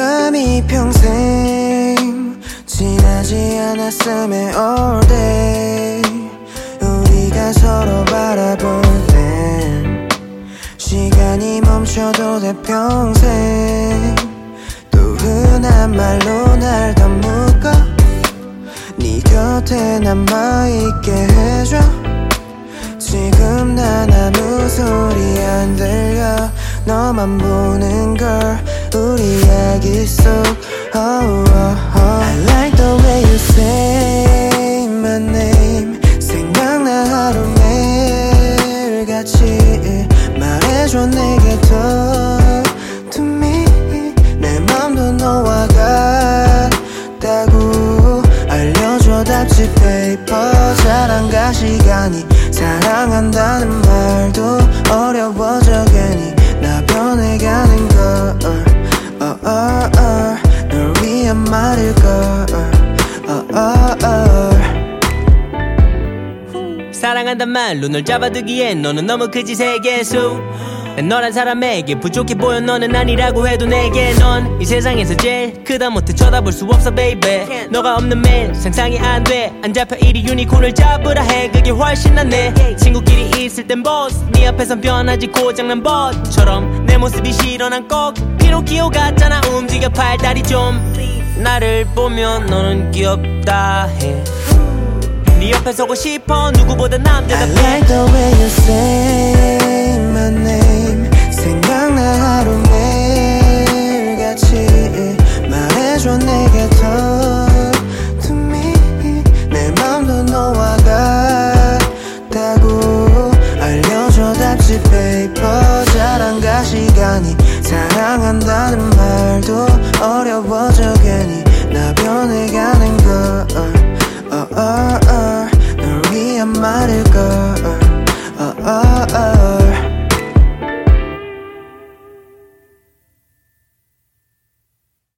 밤이 평생 지나지 않았음에 all day 우리가 서로 바라볼 땐 시간이 멈춰도 돼 평생 또 흔한 말로 날 더 묶어 네 곁에 남아있게 해줘 지금 난 아무 소리 안 들려 너만 보는 걸 우리 이야기 속 I like the way you say my name 생각나 하루 매일같이 말해줘 내게 더 to me 내 맘도 너와 같다고 알려줘 답지 paper 잘 안 가 시간이 사랑한다는 말도 어려워져 괜히 나 변해가는 걸 널 위한 말일걸 사랑한단 말로 널 잡아두기엔 너는 너무 크지 세계수 난 너란 사람에게 부족해 보여 너는 아니라고 해도 내게 넌 이 세상에서 제일 크다 못해 쳐다볼 수 없어 baby 너가 없는 매일 상상이 안 돼 안 잡혀 이리 유니콘을 잡으라 해 그게 훨씬 낫네 친구끼리 있을 땐 boss 네 앞에선 변하지 고장난 벗처럼 내 모습이 싫어 난 꼭 피노키오 같잖아 움직여 팔다리 좀 나를 보면 너는 귀엽다 해 네 옆에 서고 싶어 누구보다 남자답게 I like the way you say my name 생각나 하루 매일같이 말해줘 내게 더 to me 내 맘도 너와 같다고 알려줘 답지 paper 잘 안 가 시간이 사랑한다는 말도 어려워져 괜히 나 변해가는 걸 널 위한 말일걸